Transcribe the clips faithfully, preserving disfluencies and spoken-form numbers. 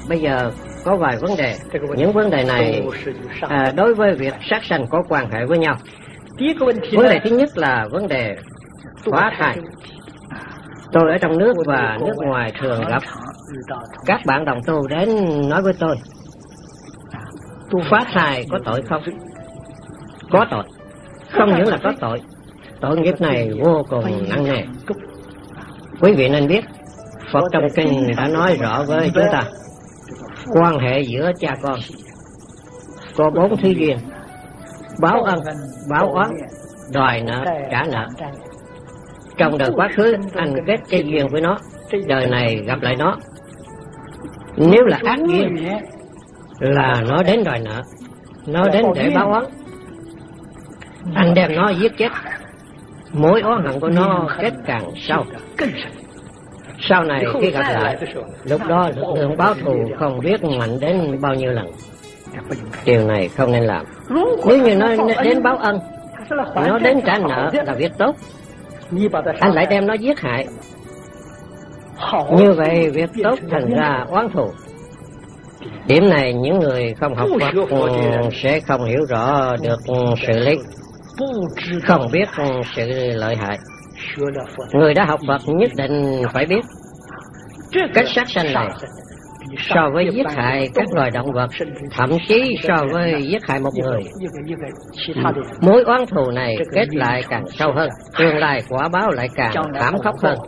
bây giờ có vài vấn đề. Những vấn đề này à, đối với việc sát sanh có quan hệ với nhau. Vấn đề thứ nhất là vấn đề phá thai. Tôi ở trong nước và nước ngoài thường gặp các bạn đồng tu đến nói với tôi, phá thai có tội không? Có tội. Không những là có tội, tội nghiệp này vô cùng nặng nề. Quý vị nên biết, Phật trong kinh đã nói rõ với chúng ta, quan hệ giữa cha con có bốn thứ duyên: báo ân, báo oán, đòi nợ, trả nợ. Trong đời quá khứ anh kết cái duyên với nó, đời này gặp lại nó. Nếu là ác duyên là nó đến đòi nợ, nó đến để báo oán. Anh đem nó giết chết, mối oán hận của nó kết càng sâu. Sau này khi gặp lại, lúc đó lực lượng báo thù không biết mạnh đến bao nhiêu lần. Điều này không nên làm. Nếu như nó đến báo ân, nó đến trả nợ là việc tốt, anh lại đem nó giết hại, như vậy việc tốt thành ra oán thù. Điểm này những người không học Phật sẽ không hiểu rõ được sự lý, không biết sự lợi hại. Người đã học Phật nhất định phải biết cách sát sanh này so với giết hại các loài động vật, thậm chí so với giết hại một người, mối oán thù này kết lại càng sâu hơn, tương lai quả báo lại càng thảm khốc hơn.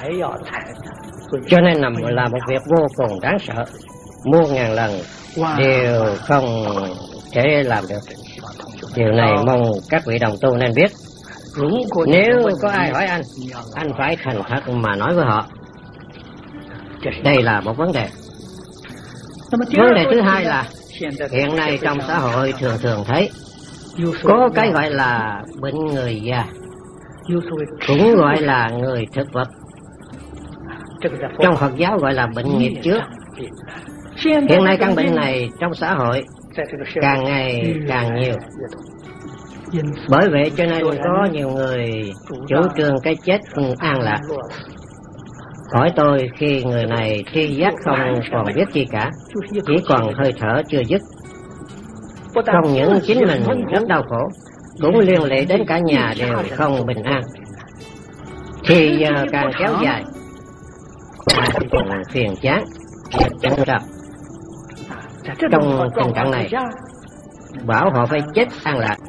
Cho nên là một việc vô cùng đáng sợ, muôn ngàn lần đều không thể làm được. Điều này mong các vị đồng tu nên biết. Nếu có ai hỏi anh, anh phải thành thật mà nói với họ. Đây là một vấn đề. Vấn đề thứ hai là hiện nay trong xã hội thường thường thấy có cái gọi là bệnh người già, cũng gọi là người thực vật. Trong Phật giáo gọi là bệnh nghiệp trước. Hiện nay căn bệnh này trong xã hội càng ngày càng nhiều. Bởi vậy cho nên có nhiều người chủ trương cái chết an lạc. Hỏi tôi khi người này tri giác không còn biết gì cả, chỉ còn hơi thở chưa dứt, không những chính mình rất đau khổ, cũng liên lụy đến cả nhà đều không bình an, thì giờ càng kéo dài càng phiền chán chẳng sao. Trong tình trạng này bảo họ phải chết an lạc,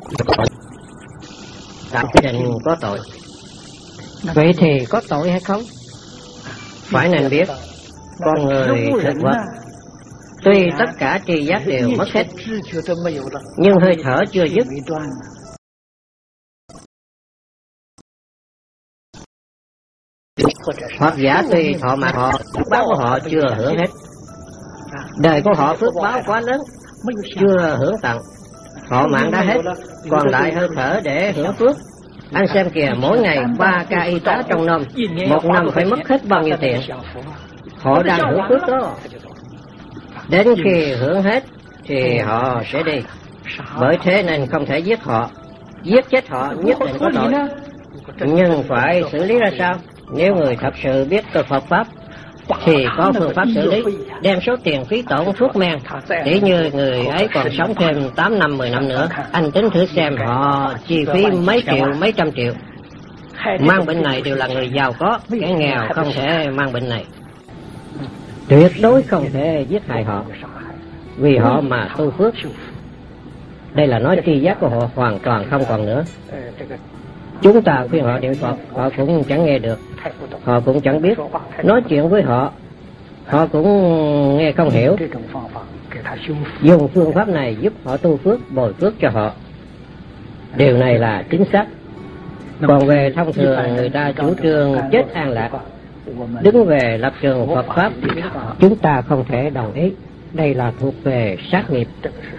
đã quyết định có tội. Vậy thì có tội hay không? Phải nên biết, con người thực vật tuy tất cả tri giác đều mất hết, nhưng hơi thở chưa dứt. Hoặc giả tuy thọ mà họ, báo của họ chưa hưởng hết. Đời của họ phước báo quá lớn, chưa hưởng tận. Họ mạng đã hết, còn lại hơi thở để hưởng phước. Anh xem kìa, mỗi ngày ba ca y tá trong năm, một năm phải mất hết bao nhiêu tiền. Họ đang hưởng phước đó. Đến khi hưởng hết thì họ sẽ đi. Bởi thế nên không thể giết họ. Giết chết họ nhất định có tội. Nhưng phải xử lý ra sao? Nếu người thật sự biết cơ Phật Pháp thì có phương pháp xử lý, đem số tiền phí tổn thuốc men. Chỉ như người ấy còn sống thêm tám năm, mười năm nữa, anh tính thử xem họ chi phí mấy triệu, mấy trăm triệu. Mang bệnh này đều là người giàu có, kẻ nghèo không thể mang bệnh này. Tuyệt đối không thể giết hại họ, vì họ mà tu phước. Đây là nói tri giác của họ hoàn toàn không còn nữa. Chúng ta khuyên họ niệm Phật, họ cũng chẳng nghe được, họ cũng chẳng biết. Nói chuyện với họ, họ cũng nghe không hiểu. Dùng phương pháp này giúp họ tu phước, bồi phước cho họ. Điều này là chính xác. Còn về thông thường người ta chủ trương chết an lạc, đứng về lập trường Phật Pháp, chúng ta không thể đồng ý. Đây là thuộc về sát nghiệp.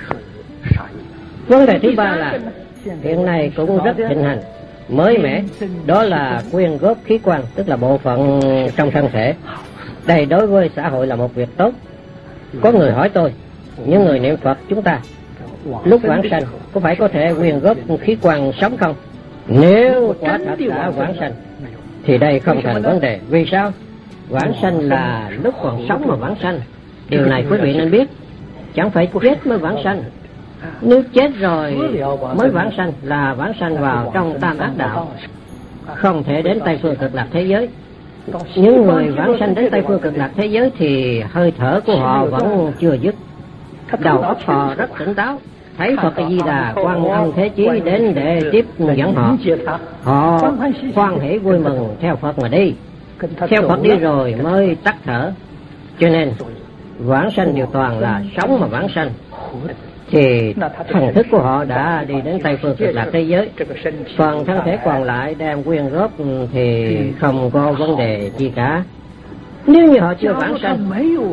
Vấn đề thứ ba là hiện nay cũng rất thịnh hành, mới mẻ, đó là quyên góp khí quan, tức là bộ phận trong thân thể. Đây đối với xã hội là một việc tốt. Có người hỏi tôi, những người niệm Phật chúng ta lúc vãng sanh có phải có thể quyên góp khí quan sống không? Nếu quả thật đã vãng sanh thì đây không thành vấn đề. Vì sao? Vãng sanh là lúc còn sống mà vãng sanh, Điều này quý vị nên biết, chẳng phải chết mới vãng sanh. Nếu chết rồi mới vãng sanh là vãng sanh vào trong tam ác đạo, không thể đến Tây Phương Cực Lạc thế giới. Những người vãng sanh đến Tây Phương Cực Lạc thế giới thì hơi thở của họ vẫn chưa dứt, đầu óc họ rất tỉnh táo, thấy Phật A Di Đà Quan Âm Thế Chí đến để tiếp dẫn họ, họ hoan hỷ vui mừng theo Phật mà đi, theo Phật đi rồi mới tắt thở. Cho nên vãng sanh đều toàn là sống mà vãng sanh, thì thần thức của họ đã đi đến Tây Phương Cực Lạc thế giới. Còn thân thể còn lại đem quyên góp thì không có vấn đề gì cả. Nếu như họ chưa vãng sanh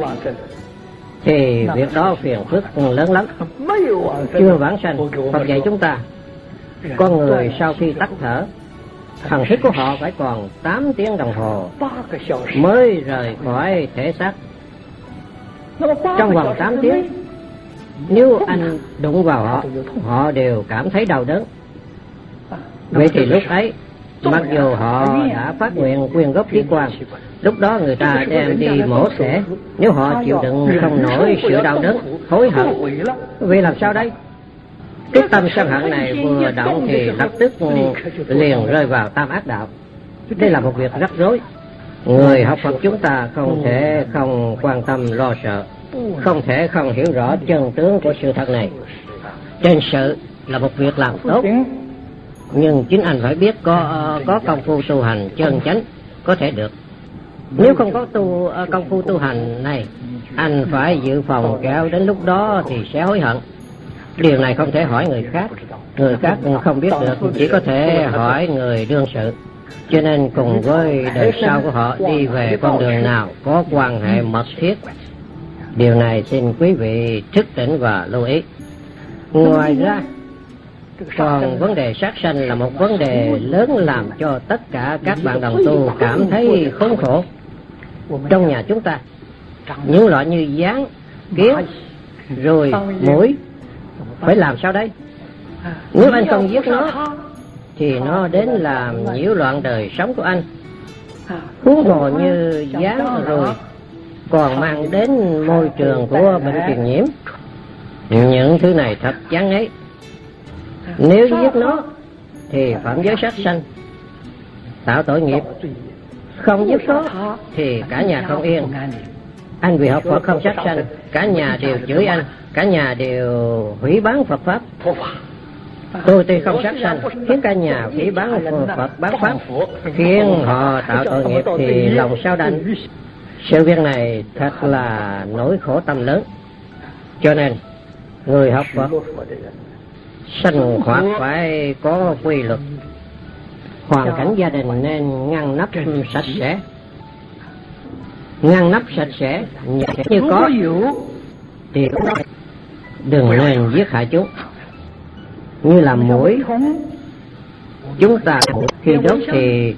thì việc đó phiền phức lớn lắm. Chưa vãng sanh, Phật dạy chúng ta, con người sau khi tắt thở, thần thức của họ phải còn tám tiếng đồng hồ mới rời khỏi thể xác. Trong vòng tám tiếng, nếu anh đụng vào họ, họ đều cảm thấy đau đớn. Vậy thì lúc ấy, mặc dù họ đã phát nguyện quyên góp khí quan, lúc đó người ta đem đi mổ xẻ. Nếu họ chịu đựng không nổi sự đau đớn, hối hận, vì làm sao đây? Cái tâm sân hận này vừa động thì lập tức liền rơi vào tam ác đạo. Đây là một việc rắc rối. Người học Phật chúng ta không thể không quan tâm lo sợ, không thể không hiểu rõ chân tướng của sự thật này. Trên sự là một việc làm tốt, nhưng chính anh phải biết có có công phu tu hành chân chánh có thể được. Nếu không có tu công phu tu hành này, anh phải dự phòng kéo đến lúc đó thì sẽ hối hận. Điều này không thể hỏi người khác, người khác không biết được, chỉ có thể hỏi người đương sự. Cho nên cùng với đời sau của họ đi về con đường nào có quan hệ mật thiết. Điều này xin quý vị thức tỉnh và lưu ý. Ngoài ra, còn vấn đề sát sanh là một vấn đề lớn làm cho tất cả các bạn đồng tu cảm thấy khốn khổ. Trong nhà chúng ta, những loại như gián, kiến, ruồi, muỗi, phải làm sao đấy? Nếu anh không giết nó thì nó đến làm nhiễu loạn đời sống của anh. Huống hồ như gián rồi còn mang đến môi trường của bệnh truyền nhiễm. Những thứ này thật chán ấy. Nếu giết nó thì phạm giới sát sanh, tạo tội nghiệp. Không giết nó thì cả nhà không yên. Anh vì học Phật không sát sanh, cả nhà đều chửi anh, cả nhà đều hủy bán Phật Pháp. Tôi tuy không sát sanh, khiến cả nhà hủy bán Phật bán Pháp, khiến họ tạo tội nghiệp thì lòng sao đành. Sự việc này thật là nỗi khổ tâm lớn. Cho nên người học Phật sinh hoạt phải có quy luật. Hoàn cảnh gia đình nên ngăn nắp sạch sẽ. Ngăn nắp sạch sẽ như có thì đừng nên giết hại chúng. Như là muỗi, chúng ta khi đốt thì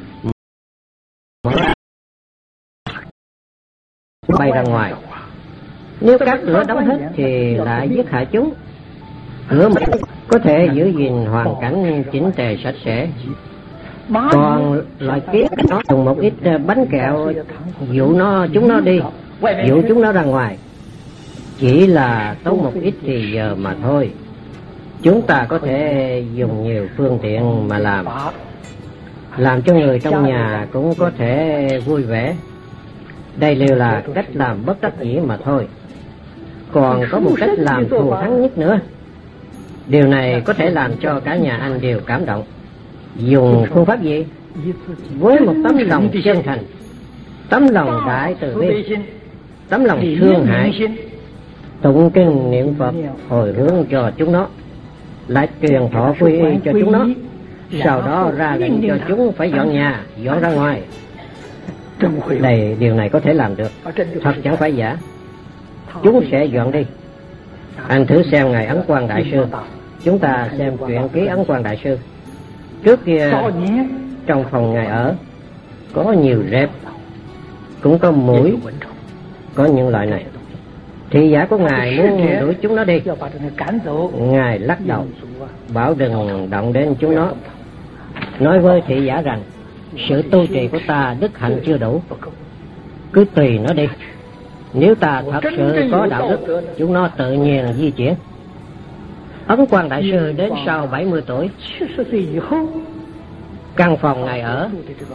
bay ra ngoài. Nếu các cửa đóng hết thì lại giết hại chúng. Cửa mình có thể giữ gìn hoàn cảnh chỉnh tề sạch sẽ. Còn loại kiến nó dùng một ít bánh kẹo dụ nó chúng nó đi, dụ chúng nó ra ngoài, chỉ là tốn một ít thì giờ mà thôi. Chúng ta có thể dùng nhiều phương tiện mà làm, làm cho người trong nhà cũng có thể vui vẻ. Đây đều là cách làm bất đắc dĩ mà thôi. Còn có một cách làm thù thắng nhất nữa. Điều này có thể làm cho cả nhà anh đều cảm động. Dùng phương pháp gì? Với một tấm lòng chân thành, tấm lòng đại từ bi, tấm lòng thương hại, tụng kinh niệm Phật hồi hướng cho chúng nó, lại truyền thọ quy y cho chúng nó, sau đó ra lệnh cho chúng phải dọn nhà, dọn ra ngoài. Đây, điều này có thể làm được, thật chẳng phải giả. Chúng sẽ dọn đi. Anh thử xem ngài Ấn Quang Đại Sư. Chúng ta xem truyện ký Ấn Quang Đại Sư. Trước kia trong phòng ngài ở có nhiều rệp, cũng có muỗi, có những loại này. Thị giả của ngài muốn đuổi chúng nó đi, ngài lắc đầu bảo đừng động đến chúng nó, nói với thị giả rằng sự tu trì của ta đức hạnh chưa đủ, cứ tùy nó đi. Nếu ta thật sự có đạo đức, chúng nó tự nhiên di chuyển. Ấn Quang Đại Sư đến sau bảy mươi tuổi, căn phòng ngài ở,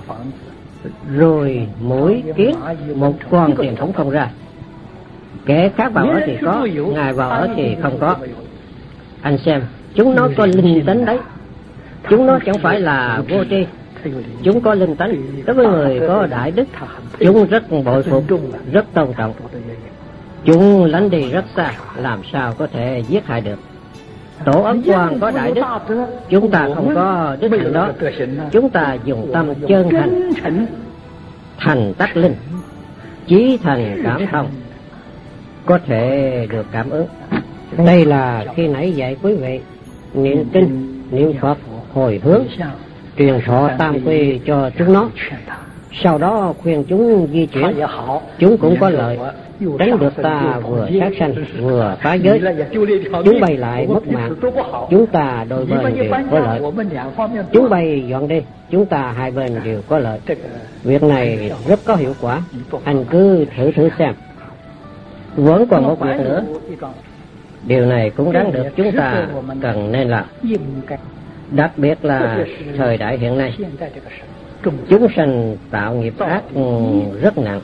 rồi mũi kiến một con tiền cũng không ra. Kẻ khác vào ở thì có, ngài vào ở thì không có. Anh xem, chúng nó có linh tính đấy. Chúng nó chẳng phải là vô tri, chúng có linh tính. Đối với người có đại đức, chúng rất bội phục, rất tôn trọng. Chúng lánh đi rất xa, làm sao có thể giết hại được. Tổ Ấn Quang có đại đức, chúng ta không có đức hạnh đó. Chúng ta dùng tâm chân thành, thành tắc linh, chí thành cảm thông, có thể được cảm ứng. Đây là khi nãy dạy quý vị niệm kinh, niệm Phật, hồi hướng, truyền thọ tam quy cho chúng nó. Sau đó khuyên chúng di chuyển, chúng cũng có lợi, tránh được ta vừa sát sanh vừa phá giới. Chúng bay lại mất mạng, chúng ta đôi bên đều có lợi. Chúng bay dọn đi, chúng ta hai bên đều có lợi. Việc này rất có hiệu quả, anh cứ thử thử xem. Vẫn còn một việc nữa, điều này cũng đáng được chúng ta cần nên làm. Đặc biệt là thời đại hiện nay, chúng sanh tạo nghiệp ác rất nặng,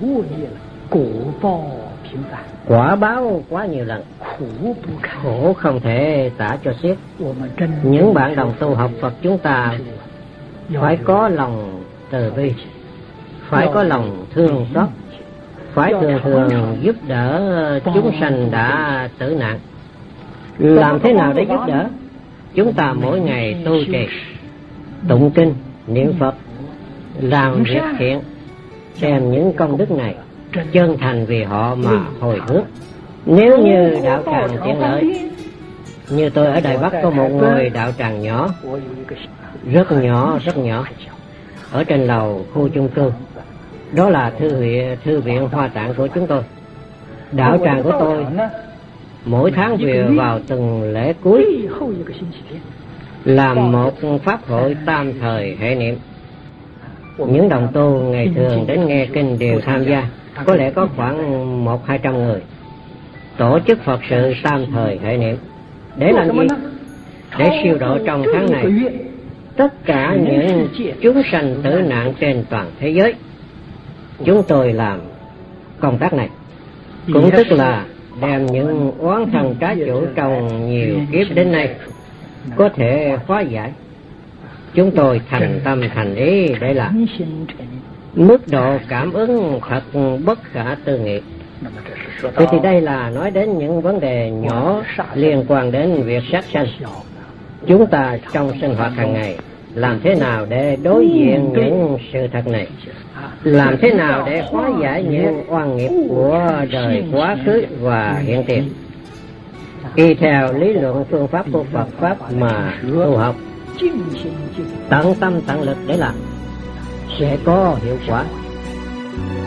quả báo quá nhiều lần, khổ không thể tả cho xiết. Những bạn đồng tu học Phật chúng ta phải có lòng từ bi, phải có lòng thương xót, phải thường thường giúp đỡ chúng sanh đã tử nạn. Làm thế nào để giúp đỡ? Chúng ta mỗi ngày tu trì, tụng kinh, niệm Phật, làm việc thiện, xem những công đức này, chân thành vì họ mà hồi hướng. Nếu như đạo tràng tiện lợi, như tôi ở Đài Bắc có một ngôi đạo tràng nhỏ, rất nhỏ, rất nhỏ, ở trên lầu khu chung cư. Đó là thư viện, thư viện Hoa Tạng của chúng tôi. Đạo tràng của tôi mỗi tháng về vào từng lễ cuối làm một pháp hội tam thời hệ niệm. Những đồng tu ngày thường đến nghe kinh đều tham gia, có lẽ có khoảng một hai trăm người. Tổ chức Phật sự tam thời hệ niệm để làm gì? Để siêu độ trong tháng này tất cả những chúng sanh tử nạn trên toàn thế giới. Chúng tôi làm công tác này, cũng tức là đem những oán thân trái chủ trong nhiều kiếp đến nay có thể hóa giải. Chúng tôi thành tâm thành ý để làm. Mức độ cảm ứng thật bất khả tư nghị. Vậy thì đây là nói đến những vấn đề nhỏ liên quan đến việc sát sanh. Chúng ta trong sinh hoạt hàng ngày làm thế nào để đối diện những sự thật này? Làm thế nào để hóa giải những oan nghiệp của đời quá khứ và hiện tiền? Y theo lý luận phương pháp của Phật Pháp mà tu học, tận tâm tận lực để làm, sẽ có hiệu quả.